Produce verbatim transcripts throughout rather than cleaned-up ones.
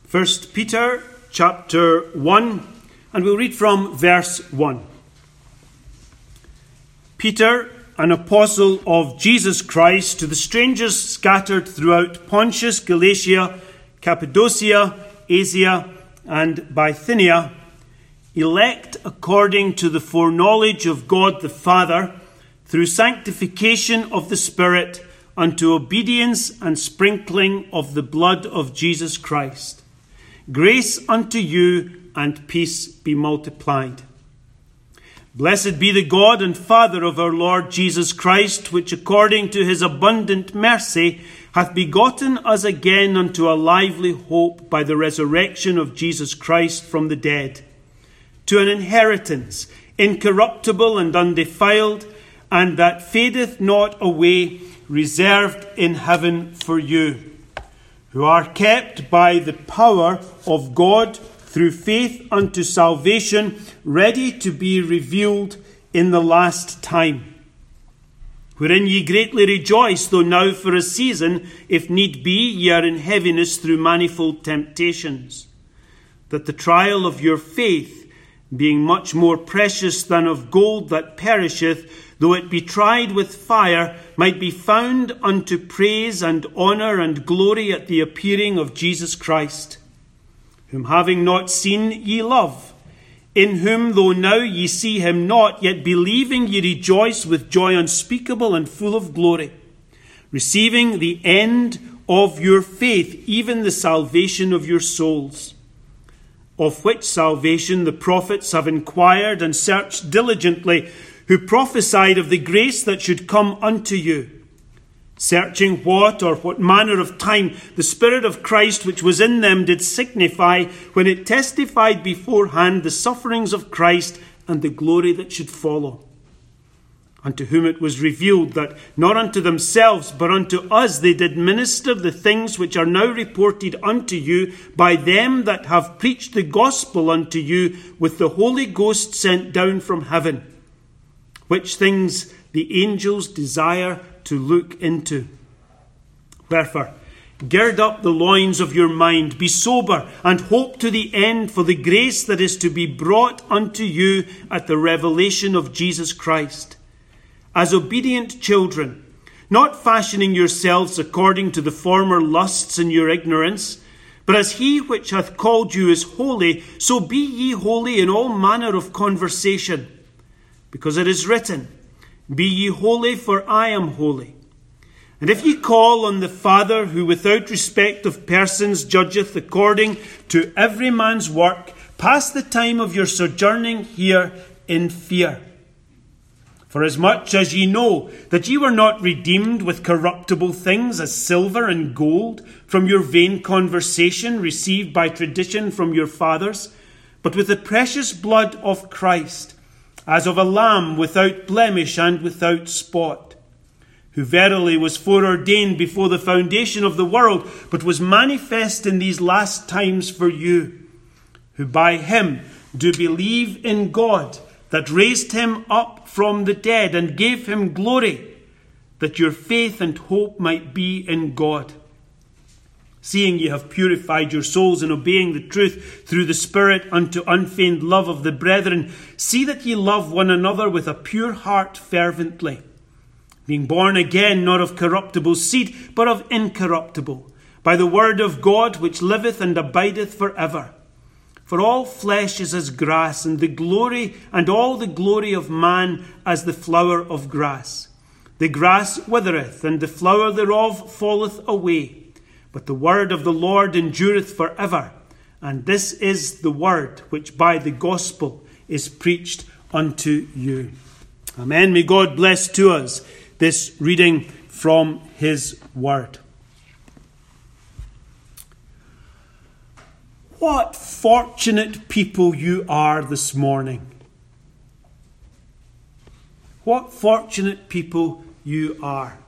First Peter chapter one, and we'll read from verse one. Peter, an apostle of Jesus Christ, to the strangers scattered throughout Pontus, Galatia, Cappadocia, Asia, and Bithynia, elect according to the foreknowledge of God the Father, through sanctification of the Spirit, unto obedience and sprinkling of the blood of Jesus Christ. Grace unto you and peace be multiplied. Blessed be the God and Father of our Lord Jesus Christ, which according to his abundant mercy hath begotten us again unto a lively hope by the resurrection of Jesus Christ from the dead, to an inheritance incorruptible and undefiled, and that fadeth not away, reserved in heaven for you, who are kept by the power of God through faith unto salvation, ready to be revealed in the last time. Wherein ye greatly rejoice, though now for a season, if need be, ye are in heaviness through manifold temptations, that the trial of your faith, being much more precious than of gold that perisheth, though it be tried with fire, might be found unto praise and honour and glory at the appearing of Jesus Christ, whom having not seen ye love, in whom though now ye see him not, yet believing ye rejoice with joy unspeakable and full of glory, receiving the end of your faith, even the salvation of your souls, of which salvation the prophets have inquired and searched diligently, who prophesied of the grace that should come unto you, searching what or what manner of time the Spirit of Christ which was in them did signify, when it testified beforehand the sufferings of Christ and the glory that should follow. Unto whom it was revealed that not unto themselves but unto us they did minister the things which are now reported unto you by them that have preached the gospel unto you with the Holy Ghost sent down from heaven, which things the angels desire to look into. Wherefore, gird up the loins of your mind, be sober, and hope to the end for the grace that is to be brought unto you at the revelation of Jesus Christ. As obedient children, not fashioning yourselves according to the former lusts in your ignorance, but as he which hath called you is holy, so be ye holy in all manner of conversation. Because it is written, Be ye holy, for I am holy. And if ye call on the Father, who without respect of persons judgeth according to every man's work, pass the time of your sojourning here in fear. Forasmuch as ye know that ye were not redeemed with corruptible things as silver and gold from your vain conversation received by tradition from your fathers, but with the precious blood of Christ, as of a lamb without blemish and without spot, who verily was foreordained before the foundation of the world, but was manifest in these last times for you, who by him do believe in God, that raised him up from the dead and gave him glory, that your faith and hope might be in God. Seeing ye have purified your souls in obeying the truth through the Spirit unto unfeigned love of the brethren, see that ye love one another with a pure heart fervently, being born again not of corruptible seed, but of incorruptible, by the word of God which liveth and abideth for ever. For all flesh is as grass, and the glory and all the glory of man as the flower of grass. The grass withereth, and the flower thereof falleth away. But the word of the Lord endureth for ever. And this is the word which by the gospel is preached unto you. Amen. May God bless to us this reading from his word. What fortunate people you are this morning. What fortunate people you are.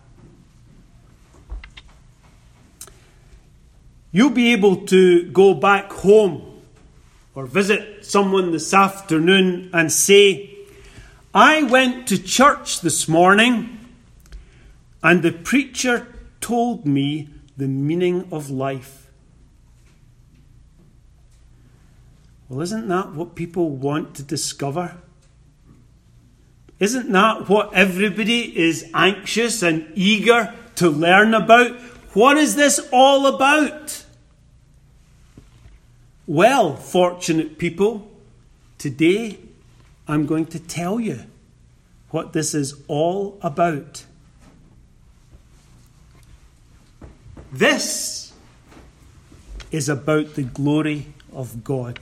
You'll be able to go back home or visit someone this afternoon and say, I went to church this morning and the preacher told me the meaning of life. Well, isn't that what people want to discover? Isn't that what everybody is anxious and eager to learn about? What is this all about? Well, fortunate people, today I'm going to tell you what this is all about. This is about the glory of God.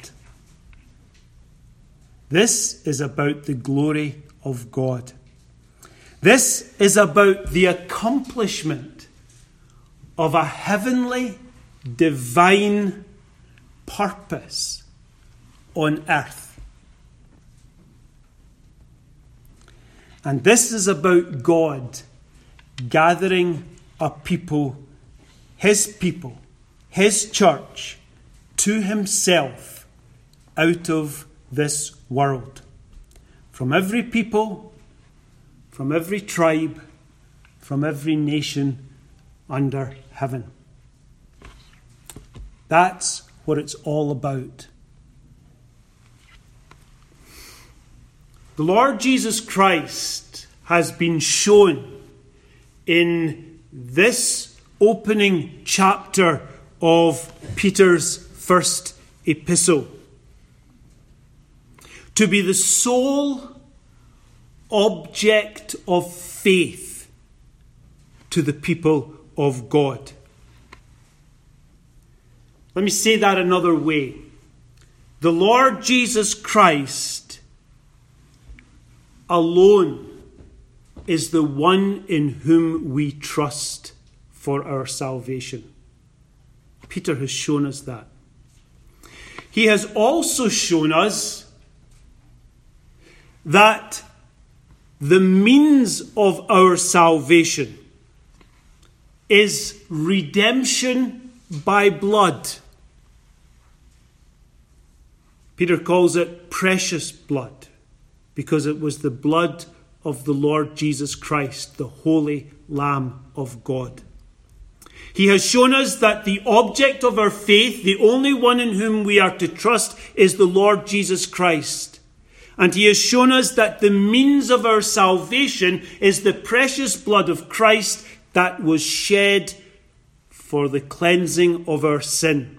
This is about the glory of God. This is about the accomplishment of a heavenly, divine purpose on earth. And this is about God gathering a people, his people, his church, to himself out of this world. From every people, from every tribe, from every nation under heaven. That's what it's all about. The Lord Jesus Christ has been shown in this opening chapter of Peter's first epistle to be the sole object of faith to the people of God. Let me say that another way. The Lord Jesus Christ alone is the one in whom we trust for our salvation. Peter has shown us that. He has also shown us that the means of our salvation is redemption by blood. Peter calls it precious blood because it was the blood of the Lord Jesus Christ, the Holy Lamb of God. He has shown us that the object of our faith, the only one in whom we are to trust, is the Lord Jesus Christ. And he has shown us that the means of our salvation is the precious blood of Christ that was shed for the cleansing of our sin.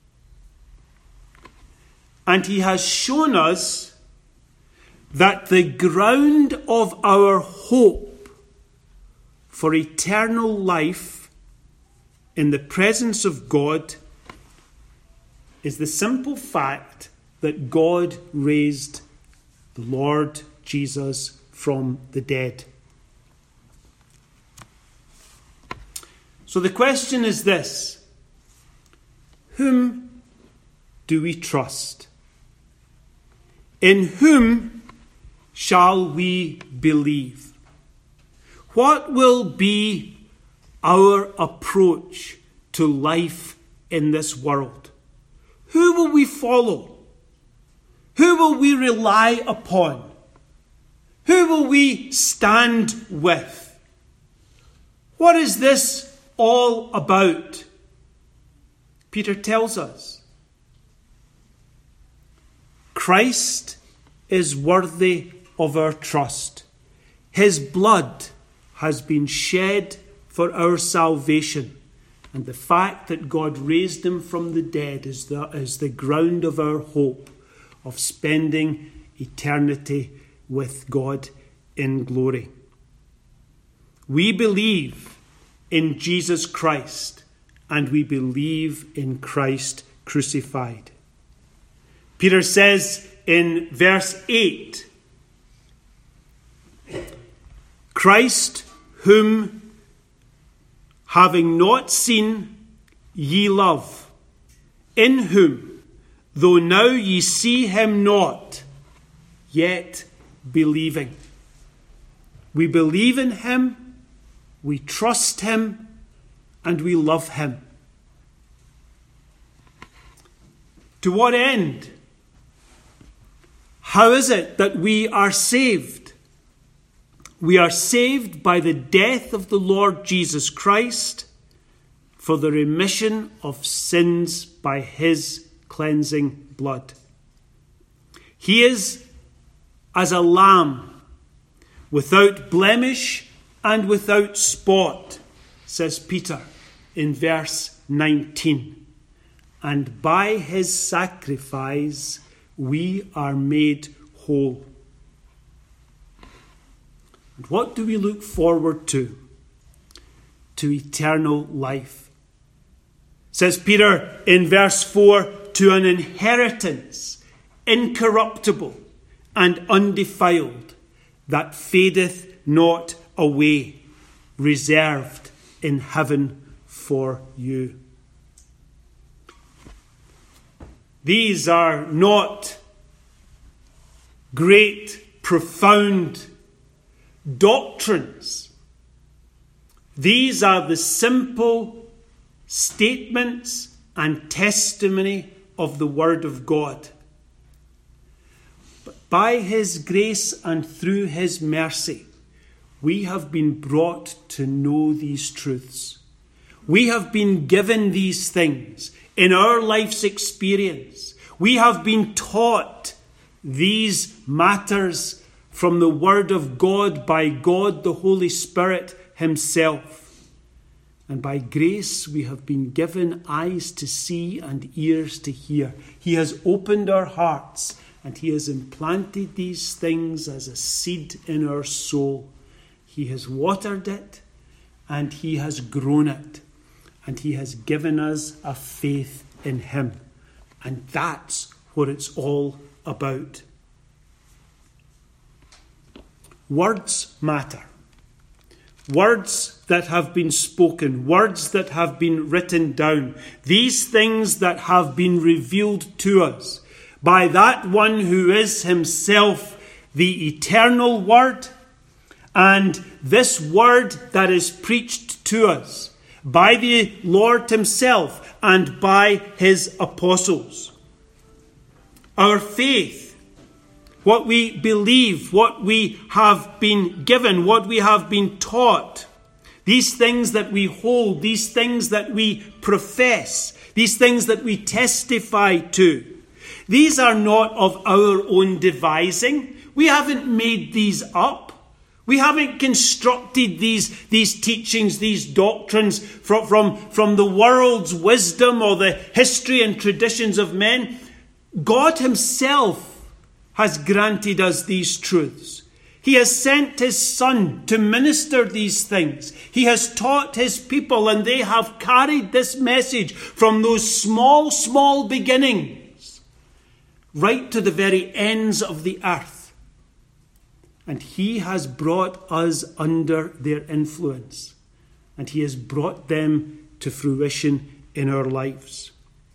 And he has shown us that the ground of our hope for eternal life in the presence of God is the simple fact that God raised the Lord Jesus from the dead. So the question is this: whom do we trust? In whom shall we believe? What will be our approach to life in this world? Who will we follow? Who will we rely upon? Who will we stand with? What is this all about? Peter tells us. Christ is worthy of our trust. His blood has been shed for our salvation. And the fact that God raised him from the dead is the, is the ground of our hope of spending eternity with God in glory. We believe in Jesus Christ, and we believe in Christ crucified. Peter says in verse eight, Christ, whom having not seen ye love, in whom, though now ye see him not, yet believing. We believe in him, we trust him, and we love him. To what end? How is it that we are saved? We are saved by the death of the Lord Jesus Christ for the remission of sins by his cleansing blood. He is as a lamb, without blemish and without spot, says Peter in verse nineteen. And by his sacrifice we are made whole. And what do we look forward to? To eternal life. Says Peter in verse four, to an inheritance incorruptible and undefiled, that fadeth not away, reserved in heaven for you. These are not great, profound doctrines. These are the simple statements and testimony of the Word of God. But by His grace and through His mercy, we have been brought to know these truths. We have been given these things in our life's experience. We have been taught these matters from the Word of God by God the Holy Spirit Himself. And by grace we have been given eyes to see and ears to hear. He has opened our hearts and He has implanted these things as a seed in our soul. He has watered it and He has grown it. And He has given us a faith in Him. And that's what it's all about. Words matter. Words that have been spoken, words that have been written down, these things that have been revealed to us by that one who is Himself the eternal Word, and this Word that is preached to us by the Lord Himself and by His apostles. Our faith, what we believe, what we have been given, what we have been taught, these things that we hold, these things that we profess, these things that we testify to, these are not of our own devising. We haven't made these up. We haven't constructed these, these teachings, these doctrines from, from, from the world's wisdom or the history and traditions of men. God Himself has granted us these truths. He has sent His Son to minister these things. He has taught His people, and they have carried this message from those small, small beginnings right to the very ends of the earth. And He has brought us under their influence, and He has brought them to fruition in our lives.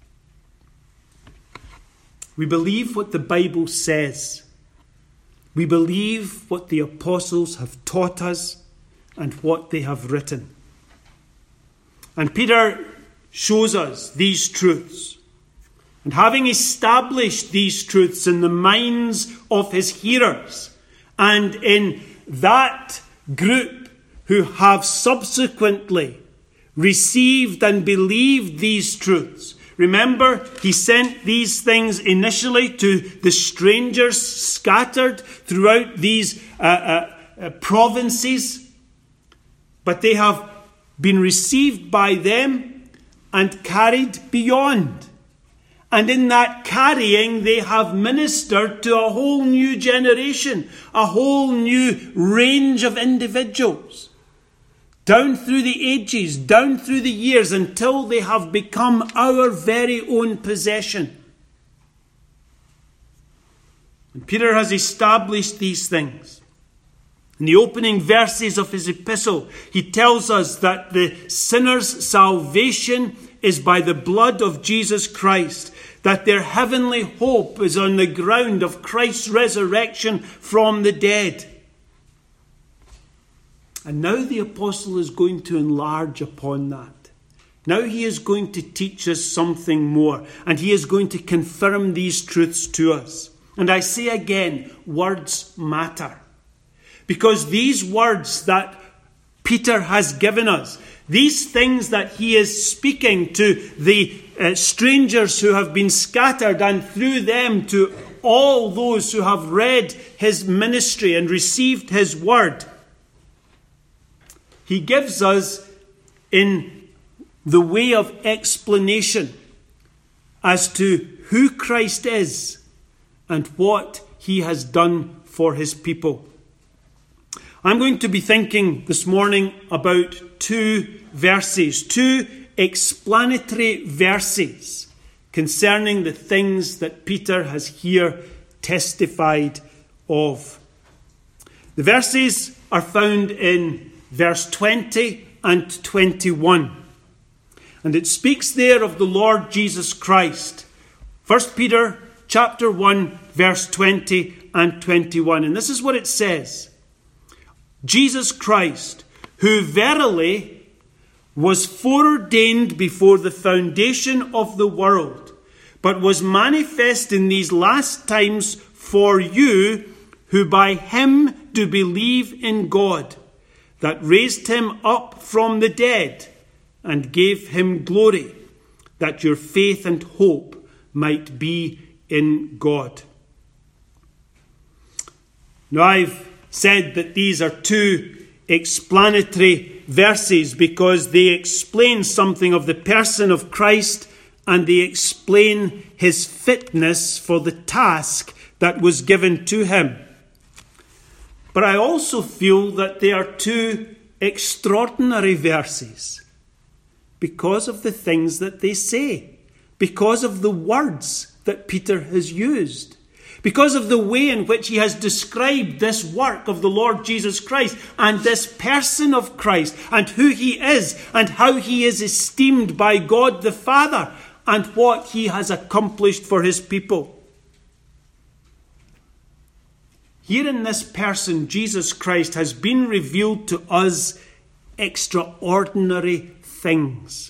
We believe what the Bible says. We believe what the apostles have taught us and what they have written. And Peter shows us these truths. And having established these truths in the minds of his hearers and in that group who have subsequently received and believed these truths, remember, he sent these things initially to the strangers scattered throughout these uh, uh, uh, provinces, but they have been received by them and carried beyond. And in that carrying, they have ministered to a whole new generation, a whole new range of individuals, down through the ages, down through the years, until they have become our very own possession. And Peter has established these things. In the opening verses of his epistle, he tells us that the sinner's salvation is by the blood of Jesus Christ, that their heavenly hope is on the ground of Christ's resurrection from the dead. And now the apostle is going to enlarge upon that. Now he is going to teach us something more, and he is going to confirm these truths to us. And I say again, words matter. Because these words that Peter has given us, these things that he is speaking to the uh, strangers who have been scattered, and through them to all those who have read his ministry and received his word. He gives us in the way of explanation as to who Christ is and what he has done for his people. I'm going to be thinking this morning about two verses, two explanatory verses concerning the things that Peter has here testified of. The verses are found in verse twenty and twenty-one. And it speaks there of the Lord Jesus Christ. First Peter chapter one, verse twenty and twenty-one. And this is what it says. Jesus Christ, who verily was foreordained before the foundation of the world, but was manifest in these last times for you, who by him do believe in God, that raised him up from the dead, and gave him glory, that your faith and hope might be in God. Now, I've said that these are two explanatory verses because they explain something of the person of Christ and they explain his fitness for the task that was given to him. But I also feel that they are two extraordinary verses because of the things that they say, because of the words that Peter has used, because of the way in which he has described this work of the Lord Jesus Christ and this person of Christ and who he is and how he is esteemed by God the Father and what he has accomplished for his people. Here in this person, Jesus Christ, has been revealed to us extraordinary things.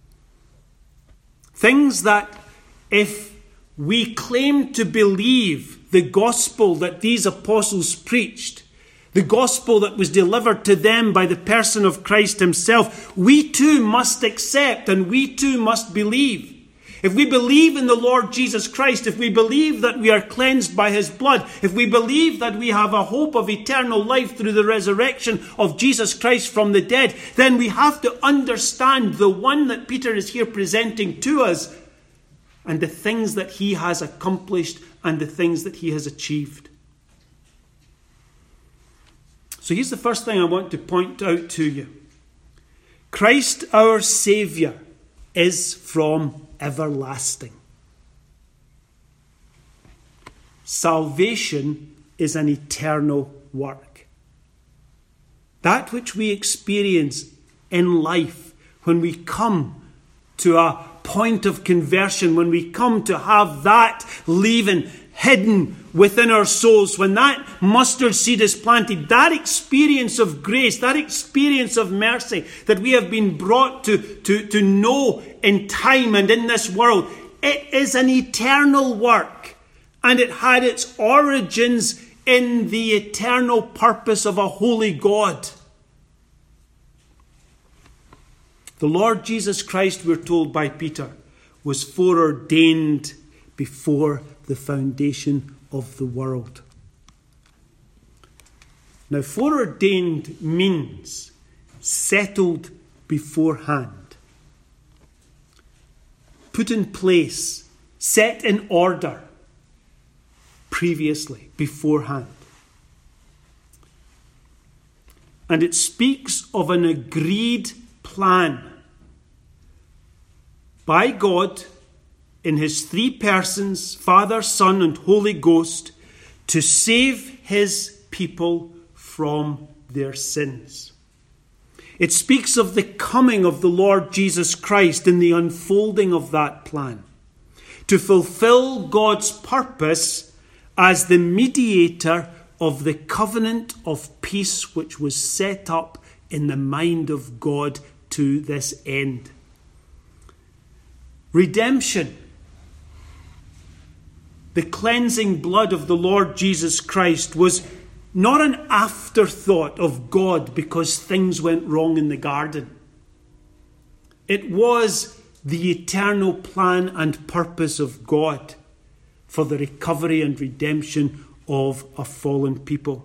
Things that if we claim to believe the gospel that these apostles preached, the gospel that was delivered to them by the person of Christ himself, we too must accept and we too must believe. If we believe in the Lord Jesus Christ, if we believe that we are cleansed by his blood, if we believe that we have a hope of eternal life through the resurrection of Jesus Christ from the dead, then we have to understand the one that Peter is here presenting to us and the things that he has accomplished and the things that he has achieved. So here's the first thing I want to point out to you. Christ our Saviour is from everlasting. Salvation is an eternal work. That which we experience in life when we come to a point of conversion, when we come to have that leaven hidden within our souls, when that mustard seed is planted, that experience of grace, that experience of mercy that we have been brought to, to, to know in time and in this world, it is an eternal work, and it had its origins in the eternal purpose of a holy God. The Lord Jesus Christ, we're told by Peter, was foreordained before the foundation of the world. Now, foreordained means settled beforehand, put in place, set in order previously, beforehand. And it speaks of an agreed plan by God in his three persons, Father, Son, and Holy Ghost, to save his people from their sins. It speaks of the coming of the Lord Jesus Christ in the unfolding of that plan, to fulfill God's purpose as the mediator of the covenant of peace which was set up in the mind of God to this end. Redemption, the cleansing blood of the Lord Jesus Christ, was not an afterthought of God because things went wrong in the garden. It was the eternal plan and purpose of God for the recovery and redemption of a fallen people.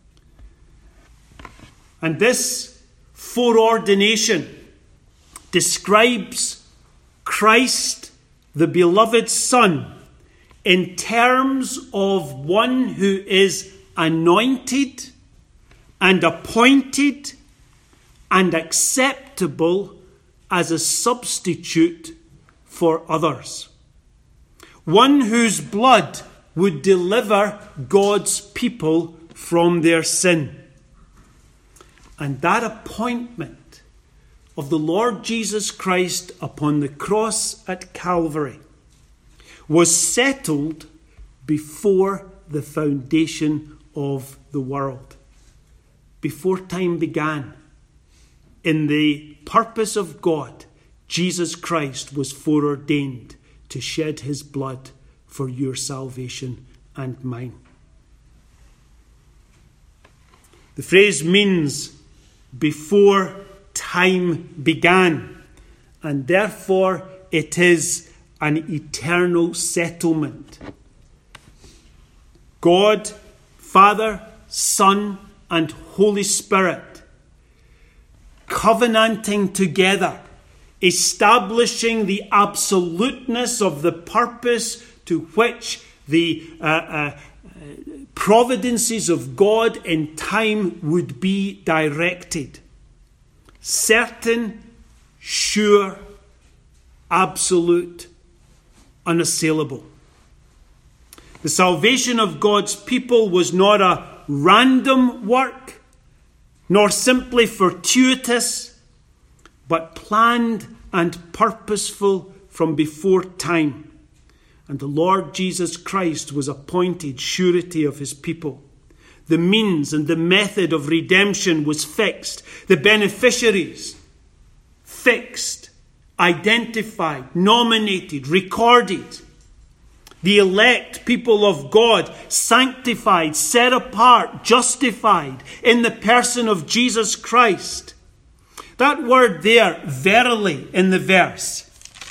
And this foreordination describes Christ, the beloved Son, in terms of one who is anointed and appointed and acceptable as a substitute for others. One whose blood would deliver God's people from their sin. And that appointment of the Lord Jesus Christ upon the cross at Calvary was settled before the foundation of the world. Before time began, in the purpose of God, Jesus Christ was foreordained to shed his blood for your salvation and mine. The phrase means before time began, and therefore it is an eternal settlement. God, Father, Son, and Holy Spirit covenanting together, establishing the absoluteness of the purpose to which the uh, uh, providences of God in time would be directed. Certain, sure, absolute, unassailable. The salvation of God's people was not a random work, nor simply fortuitous, but planned and purposeful from before time. And the Lord Jesus Christ was appointed surety of his people. The means and the method of redemption was fixed. The beneficiaries fixed, identified, nominated, recorded. The elect people of God sanctified, set apart, justified in the person of Jesus Christ. That word there, verily, in the verse,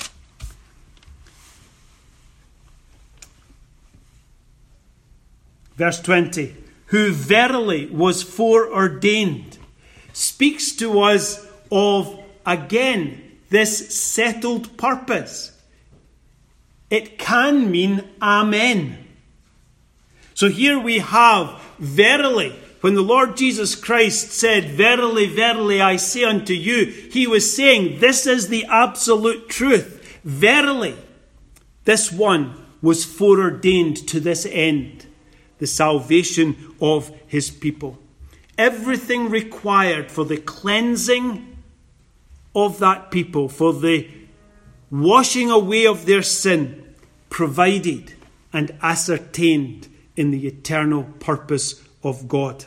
verse twenty, who verily was foreordained, speaks to us of, again, this settled purpose. It can mean amen. So here we have verily. When the Lord Jesus Christ said, verily, verily, I say unto you, he was saying, this is the absolute truth. Verily, this one was foreordained to this end, the salvation of his people. Everything required for the cleansing of that people, for the washing away of their sin, provided and ascertained in the eternal purpose of God.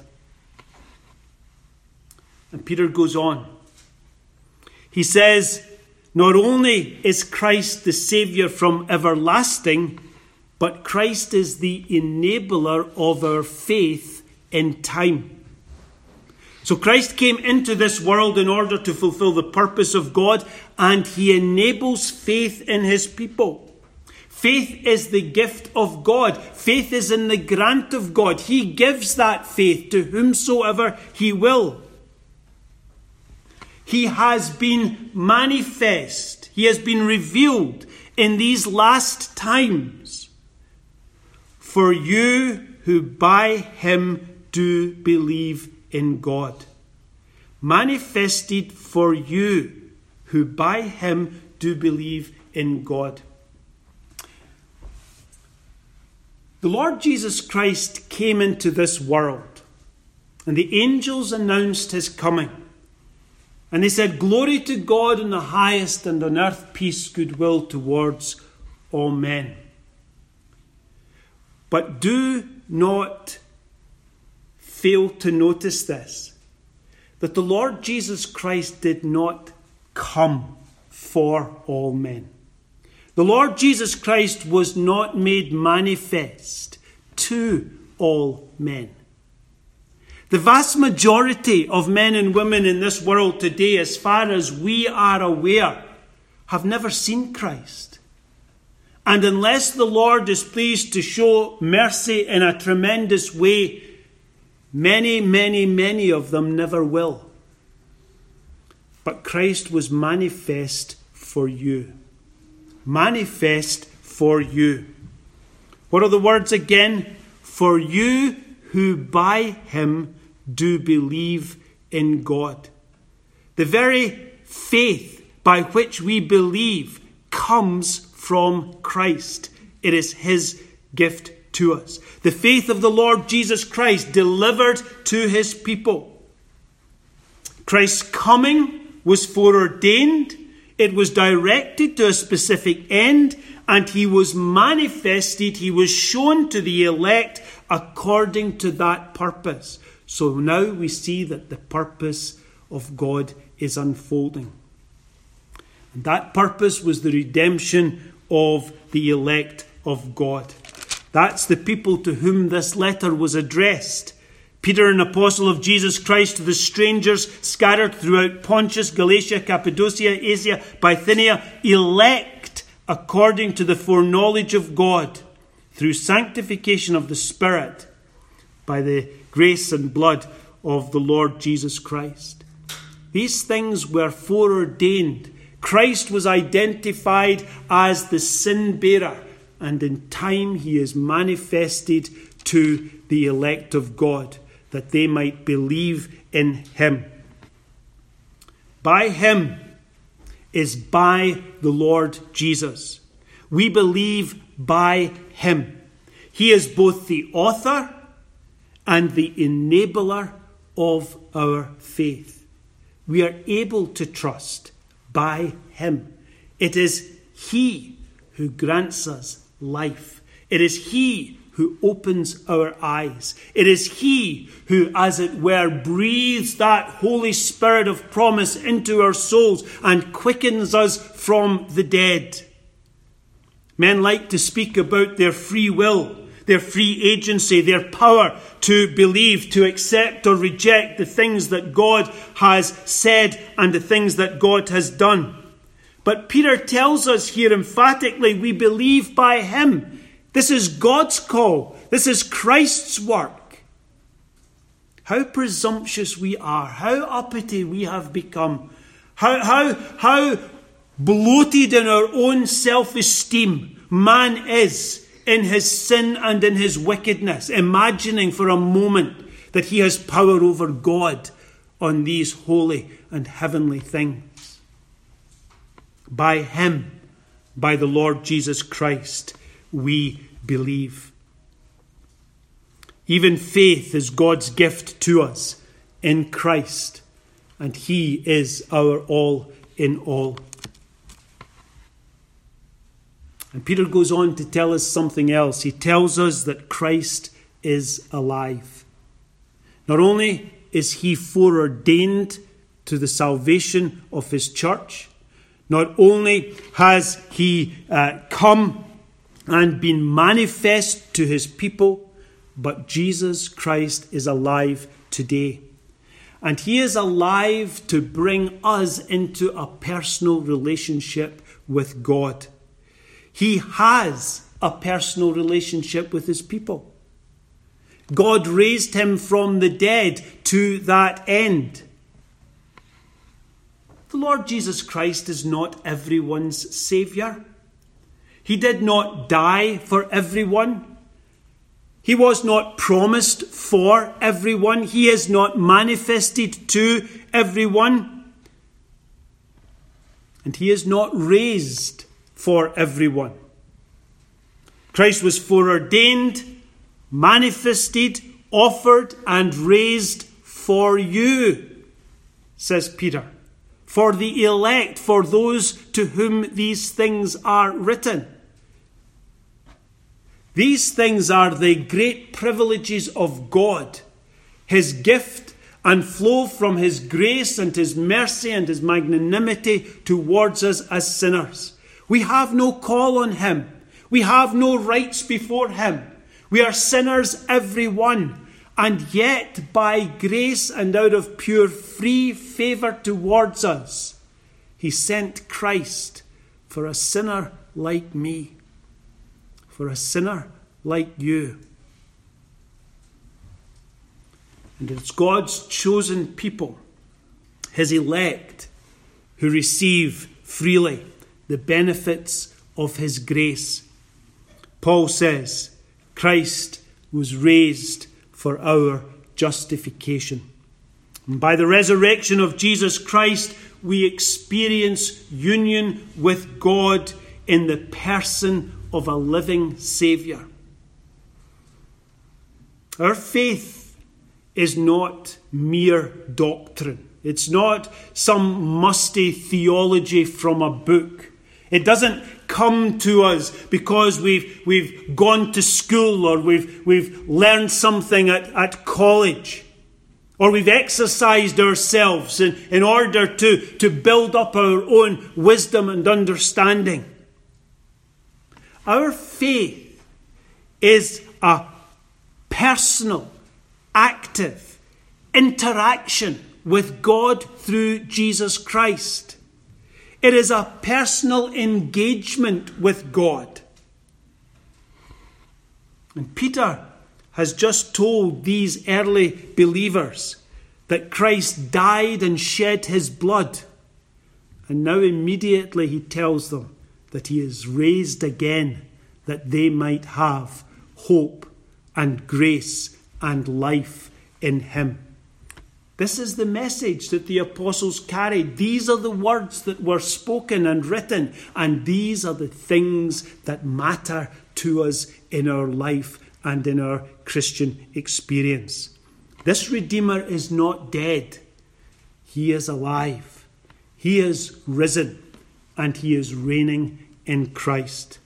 And Peter goes on. He says, not only is Christ the Saviour from everlasting, but Christ is the enabler of our faith in time. So Christ came into this world in order to fulfill the purpose of God, and he enables faith in his people. Faith is the gift of God. Faith is in the grant of God. He gives that faith to whomsoever he will. He has been manifest. He has been revealed in these last times for you who by him do believe in God. Manifested for you who by him do believe in God. The Lord Jesus Christ came into this world, and the angels announced his coming. And they said, glory to God in the highest, and on earth peace, goodwill towards all men. But do not fail to notice this, that the Lord Jesus Christ did not come for all men. The Lord Jesus Christ was not made manifest to all men. The vast majority of men and women in this world today, as far as we are aware, have never seen Christ. And unless the Lord is pleased to show mercy in a tremendous way, many, many, many of them never will. But Christ was manifest for you. Manifest for you. What are the words again? For you who by him do believe in God. The very faith by which we believe comes from Christ. It is his gift to us. The faith of the Lord Jesus Christ delivered to his people. Christ's coming was foreordained. It was directed to a specific end, and he was manifested, he was shown to the elect according to that purpose. So now we see that the purpose of God is unfolding. And that purpose was the redemption of the elect of God. That's the people to whom this letter was addressed. Peter, an apostle of Jesus Christ, to the strangers scattered throughout Pontus, Galatia, Cappadocia, Asia, Bithynia, elect according to the foreknowledge of God, through sanctification of the Spirit, by the grace and blood of the Lord Jesus Christ. These things were foreordained. Christ was identified as the sin bearer, and in time he is manifested to the elect of God, that they might believe in him. By him is by the Lord Jesus. We believe by him. He is both the author and the enabler of our faith. We are able to trust by him. It is he who grants us life. It is he who opens our eyes. It is he who, as it were, breathes that Holy Spirit of promise into our souls and quickens us from the dead. Men like to speak about their free will, their free agency, their power to believe, to accept or reject the things that God has said and the things that God has done. But Peter tells us here emphatically, we believe by him. This is God's call. This is Christ's work. How presumptuous we are. How uppity we have become. How, how, how bloated in our own self-esteem man is in his sin and in his wickedness, imagining for a moment that he has power over God on these holy and heavenly things. By him, by the Lord Jesus Christ, we believe. Even faith is God's gift to us in Christ, and he is our all in all. And Peter goes on to tell us something else. He tells us that Christ is alive. Not only is he foreordained to the salvation of his church, not only has he uh, come and been manifest to his people, but Jesus Christ is alive today. And he is alive to bring us into a personal relationship with God. He has a personal relationship with his people. God raised him from the dead to that end. The Lord Jesus Christ is not everyone's Saviour. He did not die for everyone. He was not promised for everyone. He is not manifested to everyone. And he is not raised for everyone. Christ was foreordained, manifested, offered, and raised for you, says Peter. For the elect, for those to whom these things are written. These things are the great privileges of God, his gift, and flow from his grace and his mercy and his magnanimity towards us as sinners. We have no call on him. We have no rights before him. We are sinners, every one. And yet, by grace and out of pure free favour towards us, he sent Christ for a sinner like me. for a sinner like you. And it's God's chosen people, his elect, who receive freely the benefits of his grace. Paul says, Christ was raised for our justification. And by the resurrection of Jesus Christ, we experience union with God in the person of a living Saviour. Our faith is not mere doctrine. It's not some musty theology from a book. It doesn't come to us because we've we've gone to school or we've we've learned something at, at college, or we've exercised ourselves in, in order to, to build up our own wisdom and understanding. Our faith is a personal, active interaction with God through Jesus Christ. It is a personal engagement with God. And Peter has just told these early believers that Christ died and shed his blood. And now immediately he tells them that he is raised again, that they might have hope and grace and life in him. This is the message that the apostles carried. These are the words that were spoken and written, and these are the things that matter to us in our life and in our Christian experience. This Redeemer is not dead. He is alive. He is risen, and he is reigning in Christ.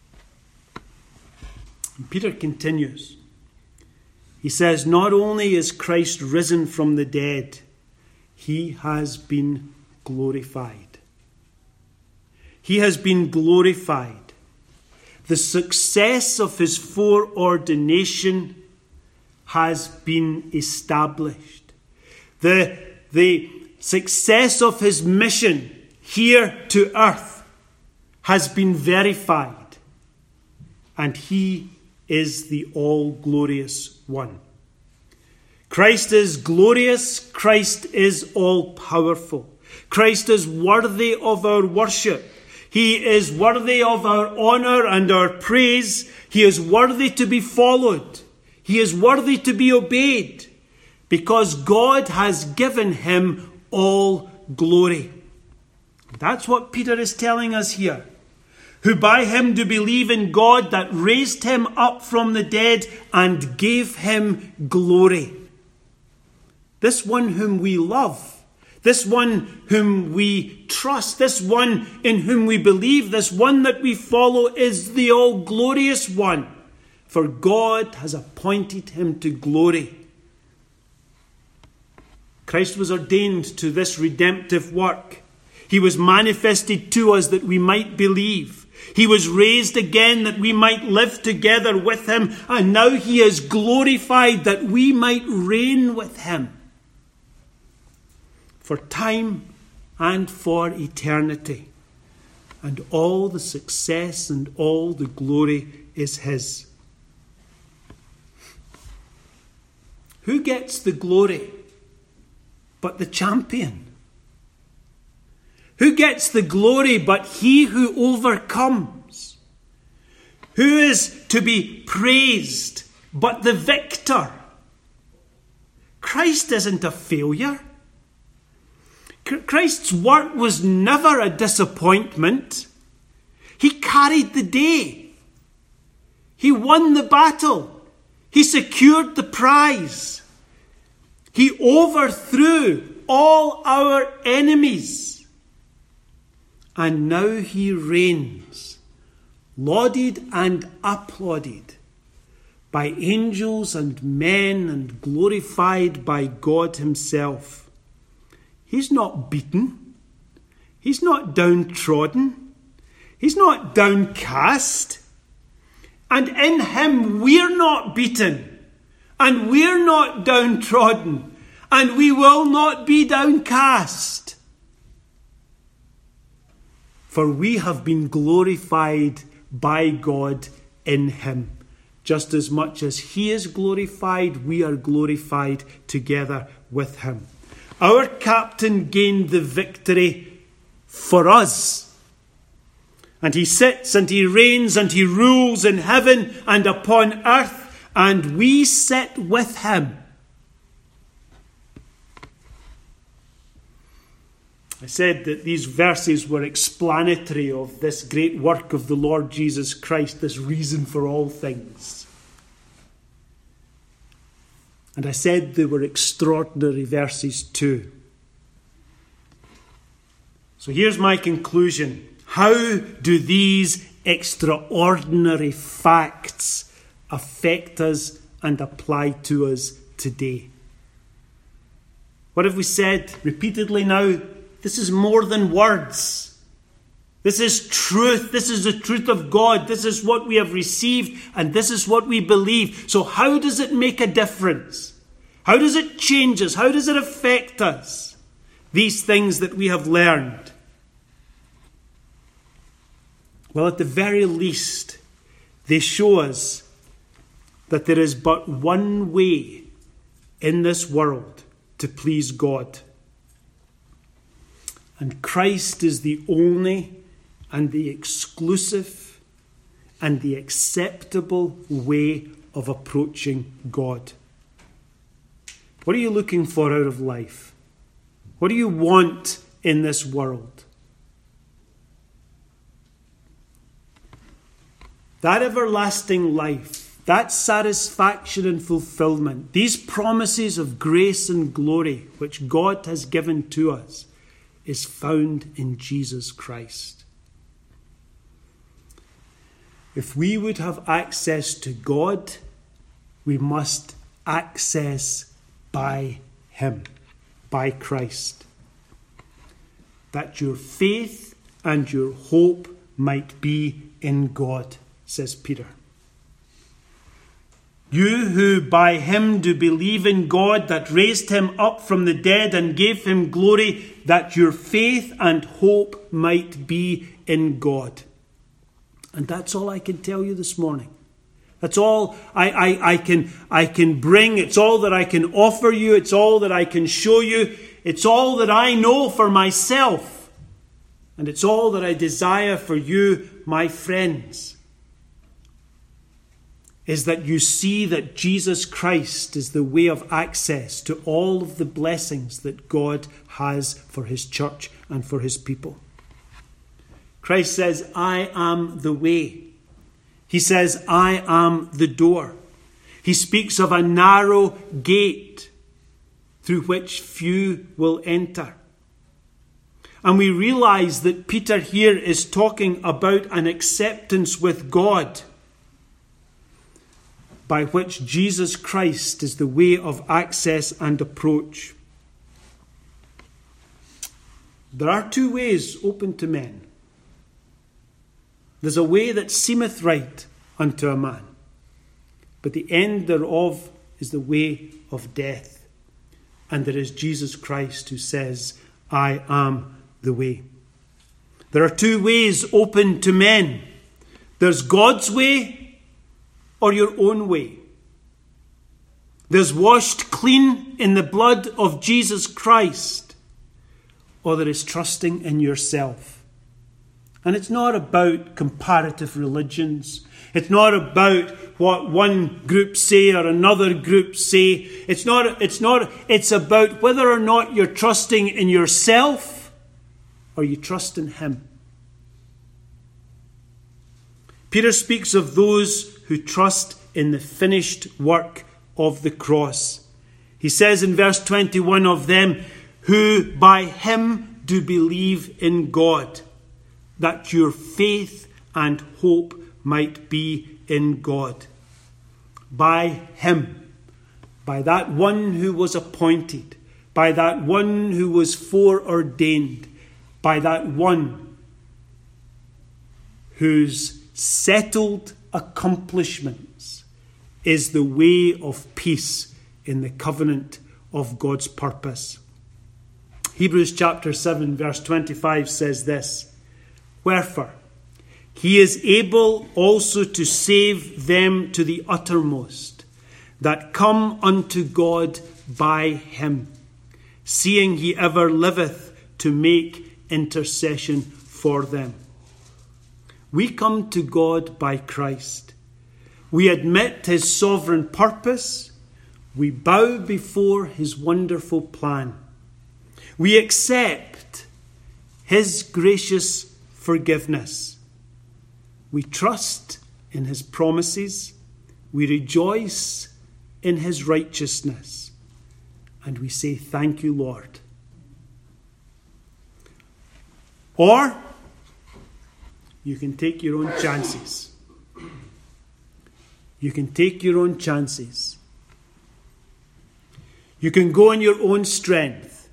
And Peter continues. He says, not only is Christ risen from the dead, he has been glorified. He has been glorified. The success of his foreordination has been established. The, the success of his mission here to earth has been verified. And he is the all-glorious one. Christ is glorious. Christ is all-powerful. Christ is worthy of our worship. He is worthy of our honour and our praise. He is worthy to be followed. He is worthy to be obeyed, because God has given him all glory. That's what Peter is telling us here. Who by him do believe in God that raised him up from the dead and gave him glory. This one whom we love, this one whom we trust, this one in whom we believe, this one that we follow is the all-glorious one. For God has appointed him to glory. Christ was ordained to this redemptive work. He was manifested to us that we might believe. He was raised again that we might live together with him. And now he is glorified that we might reign with him for time and for eternity. And all the success and all the glory is his. Who gets the glory but the champion? Who gets the glory but he who overcomes? Who is to be praised but the victor? Christ isn't a failure. Christ's work was never a disappointment. He carried the day. He won the battle. He secured the prize. He overthrew all our enemies. And now he reigns, lauded and applauded by angels and men and glorified by God himself. He's not beaten. He's not downtrodden. He's not downcast. And in him we're not beaten. And we're not downtrodden. And we will not be downcast. For we have been glorified by God in him. Just as much as he is glorified, we are glorified together with him. Our captain gained the victory for us. And he sits and he reigns and he rules in heaven and upon earth, and we sit with him. I said that these verses were explanatory of this great work of the Lord Jesus Christ, this reason for all things. And I said they were extraordinary verses too. So here's my conclusion. How do these extraordinary facts affect us and apply to us today? What have we said repeatedly now? This is more than words. This is truth. This is the truth of God. This is what we have received, and this is what we believe. So how does it make a difference? How does it change us? How does it affect us? These things that we have learned. Well, at the very least, they show us that there is but one way in this world to please God. And Christ is the only and the exclusive and the acceptable way of approaching God. What are you looking for out of life? What do you want in this world? That everlasting life, that satisfaction and fulfillment, these promises of grace and glory which God has given to us, is found in Jesus Christ. If we would have access to God, we must access by him, by Christ. That your faith and your hope might be in God, says Peter. You who by him do believe in God that raised him up from the dead and gave him glory, that your faith and hope might be in God. And that's all I can tell you this morning. That's all I, I, I can I can bring. It's all that I can offer you. It's all that I can show you. It's all that I know for myself. And it's all that I desire for you, my friends. Is that you see that Jesus Christ is the way of access to all of the blessings that God has for his church and for his people. Christ says, I am the way. He says, I am the door. He speaks of a narrow gate through which few will enter. And we realize that Peter here is talking about an acceptance with God, by which Jesus Christ is the way of access and approach. There are two ways open to men. There's a way that seemeth right unto a man, but the end thereof is the way of death. And there is Jesus Christ who says, I am the way. There are two ways open to men. There's God's way, or your own way. There's washed clean in the blood of Jesus Christ, or there is trusting in yourself. And it's not about comparative religions. It's not about what one group say or another group say. It's not, it's not, it's about whether or not you're trusting in yourself or you trust in him. Peter speaks of those who trust in the finished work of the cross. He says in verse twenty-one of them, who by him do believe in God, that your faith and hope might be in God. By him, by that one who was appointed, by that one who was foreordained, by that one whose settled accomplishments is the way of peace in the covenant of God's purpose. Hebrews chapter seven verse twenty-five says this, wherefore, He is able also to save them to the uttermost, that come unto God by him, seeing he ever liveth to make intercession for them. We come to God by Christ. We admit his sovereign purpose. We bow before his wonderful plan. We accept his gracious forgiveness. We trust in his promises. We rejoice in his righteousness. And we say, thank you, Lord. Or you can take your own chances. You can take your own chances. You can go in your own strength.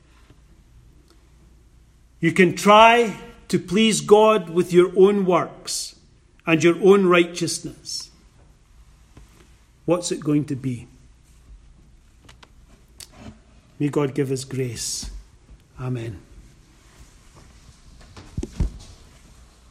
You can try to please God with your own works and your own righteousness. What's it going to be? May God give us grace. Amen.